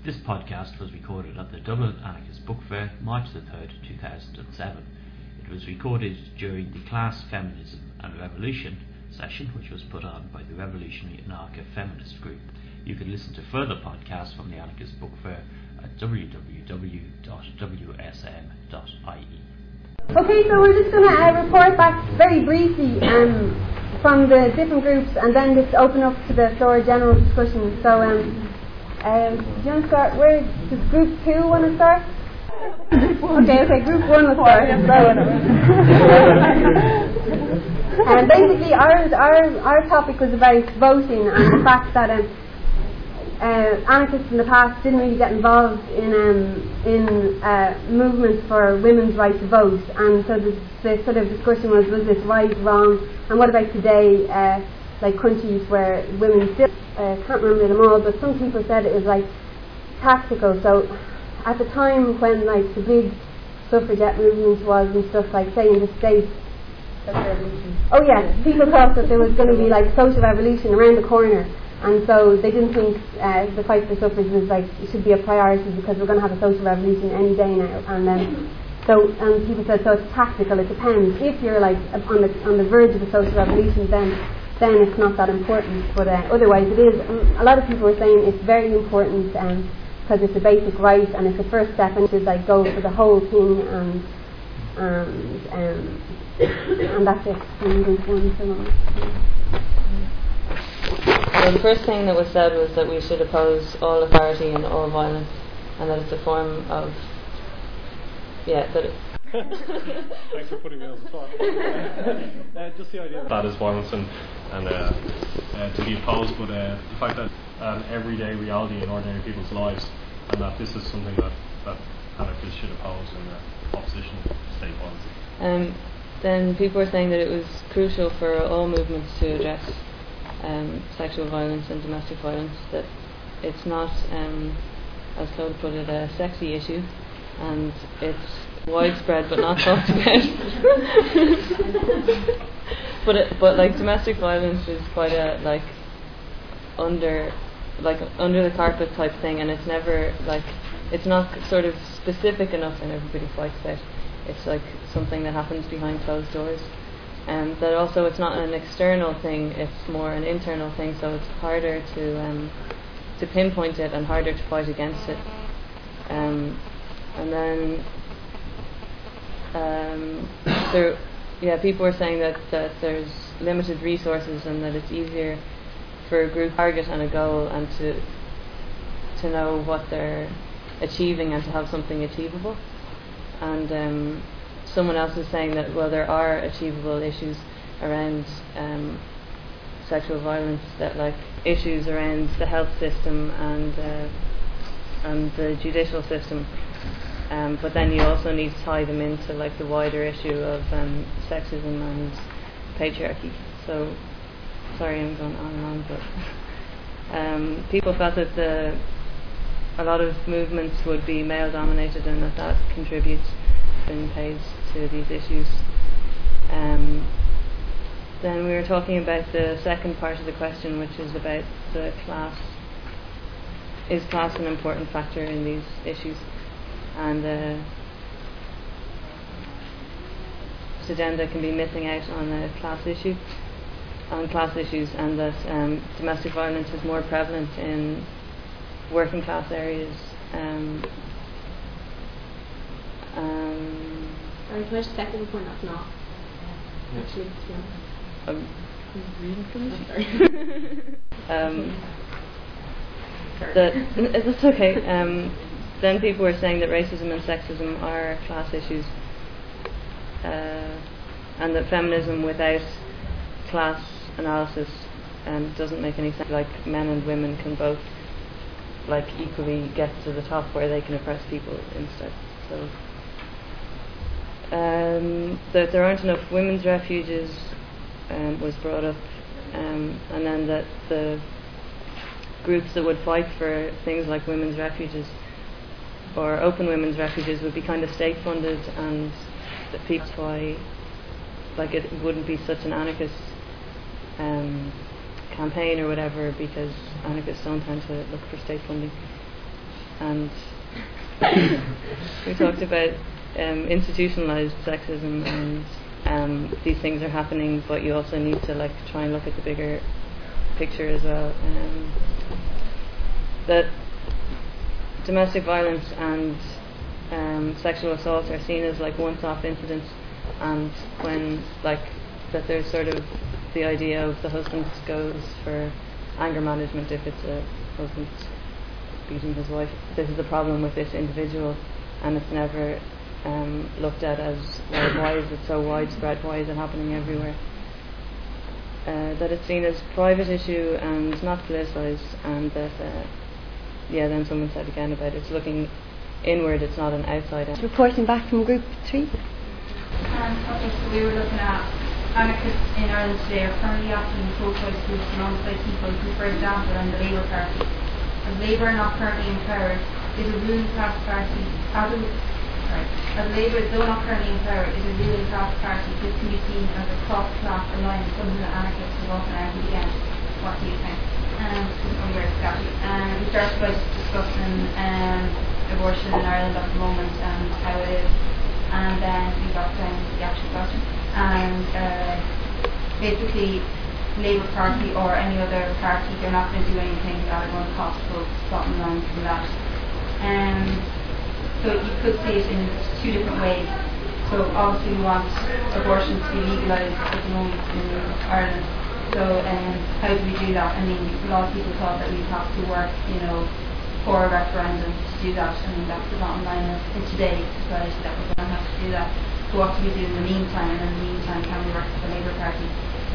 This podcast was recorded at the Dublin Anarchist Book Fair, March the 3rd, 2007. It was recorded during the Class Feminism and Revolution session, which was put on by the Revolutionary Anarcho-Feminist Group. You can listen to further podcasts from the Anarchist Book Fair at www.wsm.ie. Okay, so we're just going to report back very briefly from the different groups and then just open up to the floor general discussion. So, do you want to start? Where does Group 2 want to start? Okay, Group 1 will start. And basically our topic was about voting and the fact that anarchists in the past didn't really get involved in movements for women's right to vote, and so the sort of discussion was this right, wrong, and what about today, like countries where women still, can't remember them all, but some people said it was like tactical. So at the time when like the big suffragette movement was and stuff, like say in the States, oh yeah, people thought that there was going to be like social revolution around the corner. And so they didn't think the fight for suffrage was like it should be a priority because we're going to have a social revolution any day now. And people said, so it's tactical. It depends. If you're like on the verge of a social revolution, then it's not that important. But otherwise, it is. A lot of people were saying it's very important because it's a basic right and it's the first step, and you should like go for the whole thing and that's it. Well, the first thing that was said was that we should oppose all authority and all violence, and that it's a form of Thanks for putting me on the spot. Just the idea that is violence and to be opposed, but the fact that everyday reality in ordinary people's lives, and that this is something that anarchists should oppose in opposition to state violence. Then people were saying that it was crucial for all movements to address sexual violence and domestic violence, that it's not, as Claude put it, a sexy issue, and it's widespread but not talked about. but like domestic violence is quite a like under the carpet type thing, and it's never like it's not sort of specific enough and everybody fights about. It's like something that happens behind closed doors. And that also it's not an external thing, it's more an internal thing, so it's harder to pinpoint it and harder to fight against it. And then people were saying that there's limited resources and that it's easier for a group to target and a goal and to know what they're achieving and to have something achievable. And someone else is saying that, well, there are achievable issues around sexual violence, that like issues around the health system and the judicial system, but then you also need to tie them into like the wider issue of sexism and patriarchy. So sorry I'm going on and on, but people felt that a lot of movements would be male dominated and that contributes in pays to these issues. Then we were talking about the second part of the question, which is about the class. Is class an important factor in these issues? And agenda can be missing out on class issues, and that domestic violence is more prevalent in working class areas. Sorry, can I just second the point? That's not actually. I'm reading from it. That's okay. Then people were saying that racism and sexism are class issues, and that feminism without class analysis doesn't make any sense. Like men and women can both like equally get to the top where they can oppress people instead. So that there aren't enough women's refuges was brought up, and then that the groups that would fight for things like women's refuges or open women's refuges would be kind of state funded, and that that's why like it wouldn't be such an anarchist campaign or whatever, because anarchists don't tend to look for state funding. and we talked about institutionalized sexism, and these things are happening, but you also need to try and look at the bigger picture as well. That domestic violence and sexual assault are seen as once-off incidents, and when that there's sort of the idea of the husband goes for anger management if it's a husband beating his wife. This is a problem with this individual, and it's never looked at as, well, why is it so widespread, why is it happening everywhere? That it's seen as a private issue and not politicized, and that then someone said again about it's looking inward, it's not an outside. Reporting back from Group 3. Okay, so we were looking at anarchists in Ireland today are currently acting in pro-choice groups alongside people who, for example, are in the Labour Party. As Labour are not currently in power, is a ruling class party. As Labour, though not currently in power, is a ruling class party. This can be seen as a cross-class alliance, something that anarchists have often argued against. What do you think? We started by discussing abortion in Ireland at the moment and how it is, and then we got down to the actual question. And basically, Labour Party or any other party, they're not going to do anything that are going to cost folks bottom line from that. So you could see it in two different ways. So obviously we want abortion to be legalised at the moment in Ireland. So how do we do that? I mean, a lot of people thought that we'd have to work, for a referendum to do that. I mean, that's the bottom line in today's society, that we're going to have to do that. So what do we do in the meantime? And in the meantime, can we work with the Labour Party?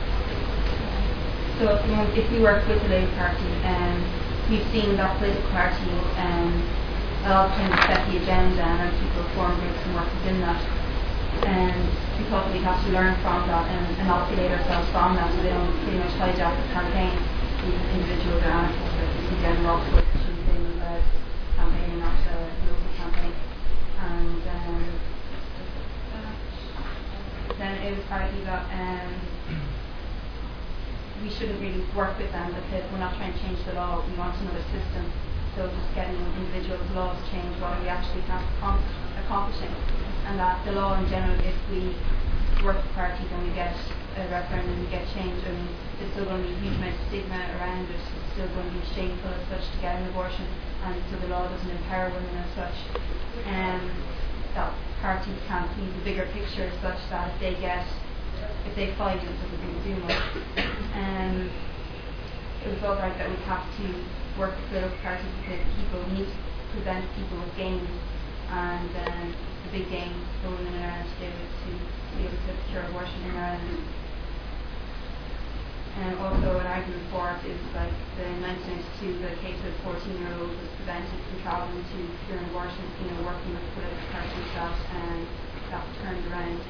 So at the moment, if we work with the Labour Party, we've seen that political party a lot of times set the agenda, and then people form groups and work within that. And we thought that we'd have to learn from that and inoculate ourselves from that, so they don't pretty much hijack the campaign. These individuals are anarchists, in general, so it should be led campaigning, not a local campaign. And then it was argued that we shouldn't really work with them because we're not trying to change the law, we want another system. So just getting individual laws changed, what are we actually accomplishing? And that the law in general, if we work with parties and we get a referendum, we get change, I mean, there's still going to be a huge amount of stigma around it, it's still going to be shameful as such to get an abortion, and so the law doesn't empower women as such. That parties can't see the bigger picture such that if they fight, it doesn't really do much. It was all right that we have to work with political parties because people need to present people with gains, and the big gain for women in Ireland today was to be able to secure abortion in Ireland. And also an argument for it is the 1992, the case of 14-year-old was prevented from travelling to secure an abortion, working with the political parties that turned around.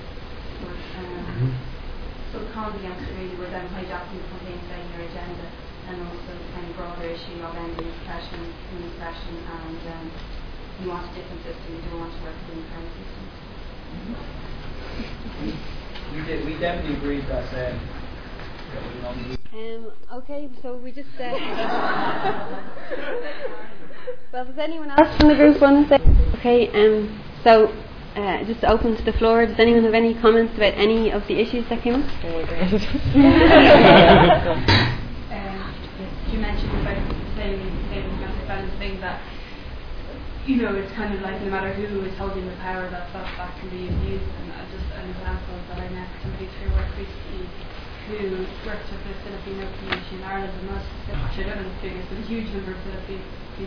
So the cons against it really were them hijacking the campaign, setting their agenda, and also the kind of broader issue of ending oppression, and you want a different system, you don't want to work within the current system. We definitely agreed that. Okay, so we just. Well, does anyone else from the group want to say? Okay, so just open to the floor. Does anyone have any comments about any of the issues that came up? You mentioned about saying thing that it's kind of like no matter who is holding the power, that can be abused. And just an example that I met somebody through work recently who worked with the Filipino community in Ireland, and most I don't know the figures, but a huge number of Filipino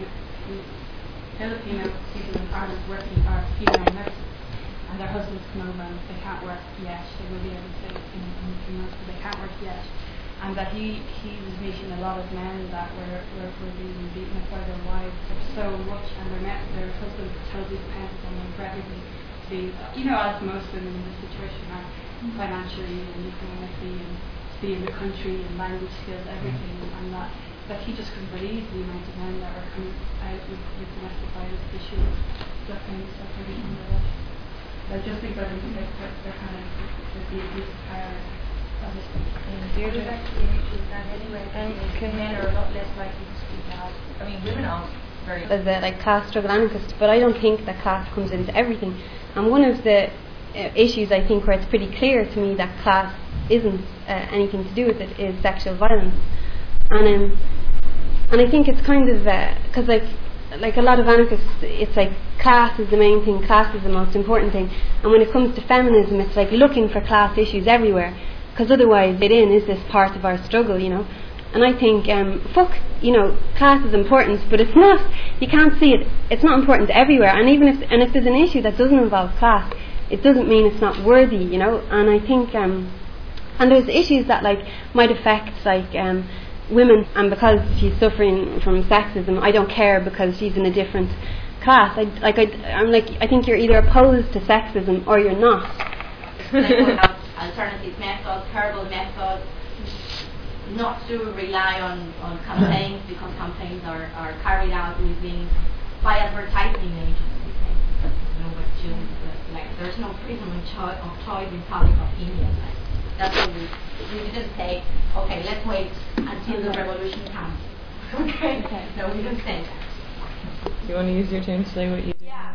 people in Ireland working are female nurses, and their husbands come over and they can't work yet. They will be able to in a few months, but they can't work yet. And that he was meeting a lot of men that were being beaten up by their wives so much, and their husbands were totally dependent on them for everything to be, as most women in this situation are, financially and economically, and to be in the country and language skills, everything, and that he just couldn't believe the amount of men that are coming out with domestic violence issues, that kind of stuff, everything like that. I just think that they're kind of the abuse of power. There's actually an issue with that anyway. Men are a lot less likely to speak out. I mean, women very as a class struggle anarchist, but I don't think that class comes into everything. And one of the issues I think where it's pretty clear to me that class isn't anything to do with it is sexual violence. And I think it's kind of because like a lot of anarchists, it's like class is the main thing, class is the most important thing. And when it comes to feminism, it's like looking for class issues everywhere, because otherwise is this part of our struggle, And I think, class is important, but it's not. You can't see it. It's not important everywhere. And even if there's an issue that doesn't involve class, it doesn't mean it's not worthy, And I think, and there's issues that might affect women, and because she's suffering from sexism, I don't care because she's in a different class. I think you're either opposed to sexism or you're not. Alternative methods, herbal methods, not to rely on campaigns, because campaigns are carried out by advertising agencies. There's no freedom of choice in public opinion. That's what we didn't say, okay, let's wait until the revolution comes. Okay? No, we didn't say that. Do you want to use your turn to say what you do? Yeah.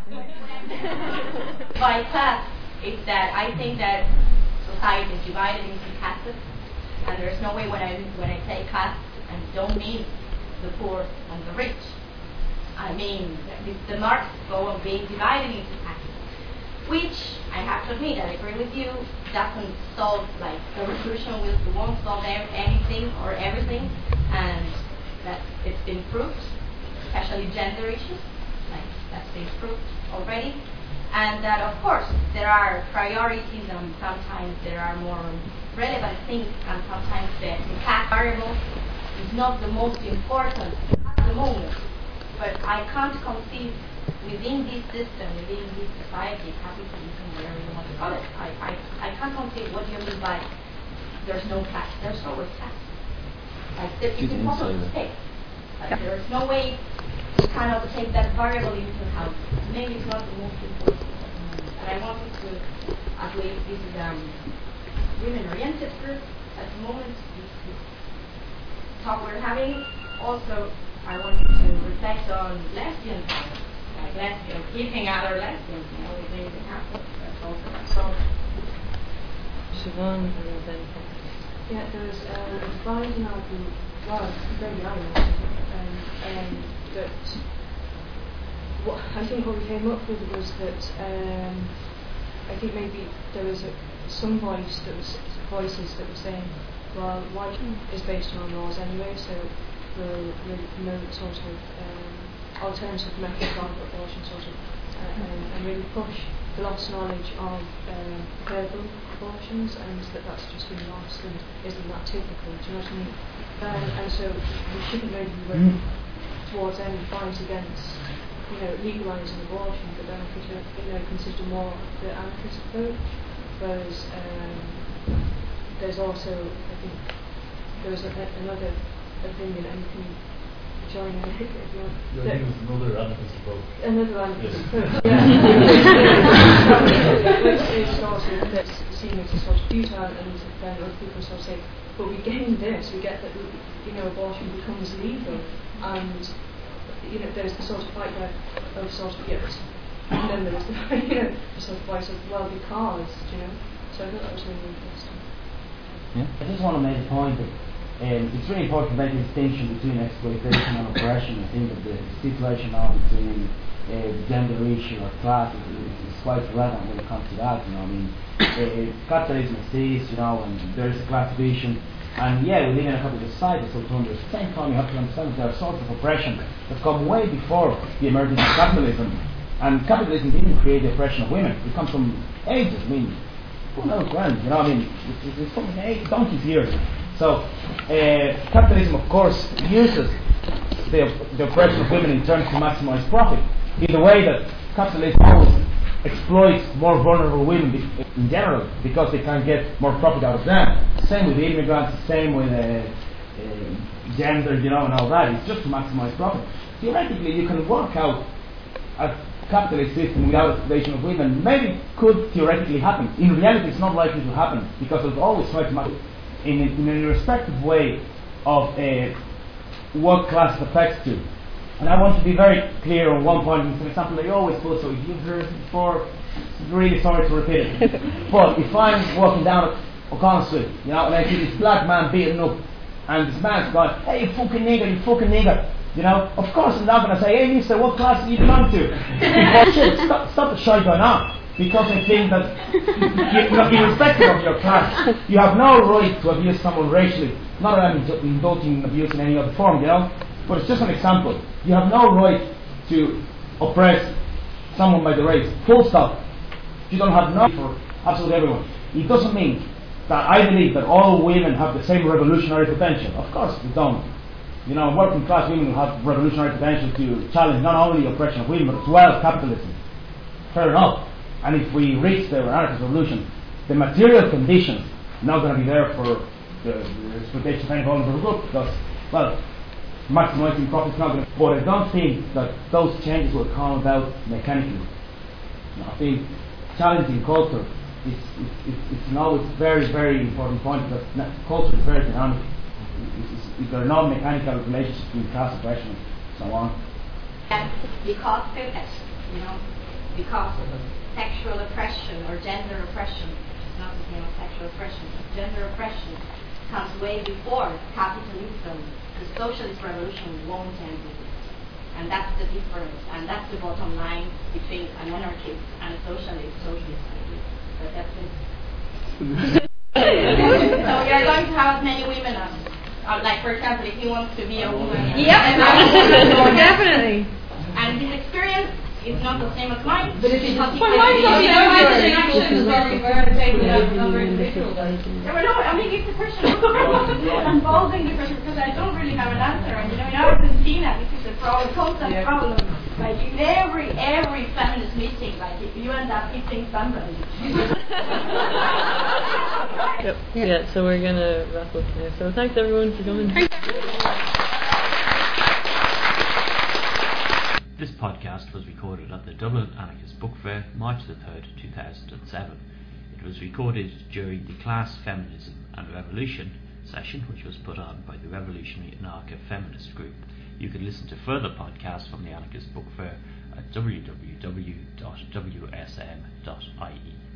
By class, it's that I think that society is divided into classes, and there's no way when I say class, I don't mean the poor and the rich. I mean the Marx goal of being divided into classes, which I have to admit, I agree with you, doesn't solve the revolution won't solve anything or everything, and that it's been proved, especially gender issues, that's been proved already. And that, of course, there are priorities, and sometimes there are more relevant things, and sometimes the class variable is not the most important at the moment. But I can't conceive within this system, within this society, capitalism, whatever you want to call it, I can't conceive what you mean by there's no class. There's always class. It's impossible to say. There's no way you cannot take that variable into account. Maybe it's not the most important. But I wanted to, at least this is women-oriented group at the moment, this talk we're having. Also, I wanted to reflect on lesbian violence, lesbians, keeping other lesbians, within the campus. That's also so. Siobhan, and then yeah, there's a rising argument, well, very young, that I think what we came up with was that I think maybe there was some voices that were saying, well, white is based on laws anyway, so we'll promote sort of alternative methods of abortion, and really push the lost knowledge of verbal abortions, and that's just been lost and isn't that typical, do you know what I mean? And so we shouldn't maybe be working towards any fight against legalising abortion, but then we could consider more the anarchist approach, whereas there's also, I think, there's another opinion, and you can join in if you want. I think it's another anarchist approach. Another anarchist approach, which is sort of seen as a sort of futile, and then other people sort of say, but we gain this, we get that abortion becomes legal, and there's the sort of fight there of sort of and then there's the sort of fight of well because, so I thought that was really interesting. Yeah. I just want to make a point that it's really important to make a distinction between exploitation and oppression. I think that the situation now between gender issue or class is quite relevant when it comes to that. Capitalism exists, and there is a class division. And yeah, we live in a capitalist society, so at the same time you have to understand that there are sorts of oppression that come way before the emergence of capitalism. And capitalism didn't create the oppression of women. It comes from ages. Who knows when? It's from donkeys years. So capitalism, of course, uses the oppression of women in terms to maximize profit. In the way that capitalism always exploits more vulnerable women in general because they can get more profit out of them. Same with the immigrants, same with gender, and all that. It's just to maximize profit. Theoretically, you can work out a capitalist system without exploitation of women. Maybe it could theoretically happen. In reality, it's not likely to happen because there's always trying to match in a respective way of what class it affects to. And I want to be very clear on one point. For example, I always put, so if you've heard it before, really sorry to repeat it. But if I'm walking down O'Connell Street, you know, and I see this black man beating up, and this man's going, hey, you fucking nigger, you know, of course I'm not going to say, hey, mister, what class do you belong to? Shit, stop the shit going on. Because I think that, irrespective of your class, you have no right to abuse someone racially. Not that I'm indulging in abuse in any other form, you know, but it's just an example. You have no right to oppress someone by the race. Full stop. You don't have no for absolutely everyone. It doesn't mean that I believe that all women have the same revolutionary potential. Of course they don't. You know, working class women have revolutionary potential to challenge not only the oppression of women, but as well capitalism. Fair enough. And if we reach the anarchist revolution, the material conditions are not going to be there for the exploitation of any vulnerable group, because, well, maximizing profits is not going to. But I don't think that those changes will come about mechanically. You know, I think challenging culture it's always very, very important point, because culture is very dynamic. There are no mechanical relationships between class oppression and so on. And because sexual oppression or gender oppression, which is not the same as sexual oppression, but gender oppression comes way before capitalism. The socialist revolution won't end with it. And that's the difference, and that's the bottom line between an anarchist and a socialist idea. But that's it. So we are going to have many women like, for example, if he wants to be a woman. Yep. Definitely. And his experience is not the same as mine. But if he has it's a question involving the person, because I don't really have an answer. And in Argentina, this is a problem, constant problem. Like in every feminist meeting, like if you end up hitting somebody. Yep. Yeah, so we're gonna wrap up now. So thanks everyone for coming. This podcast was recorded at the Dublin Anarchist Book Fair, March the 3rd, 2007. It was recorded during the Class, Feminism and Revolution session, which was put on by the Revolutionary Anarcho-Feminist Group. You can listen to further podcasts from the Anarchist Book Fair at www.wsm.ie.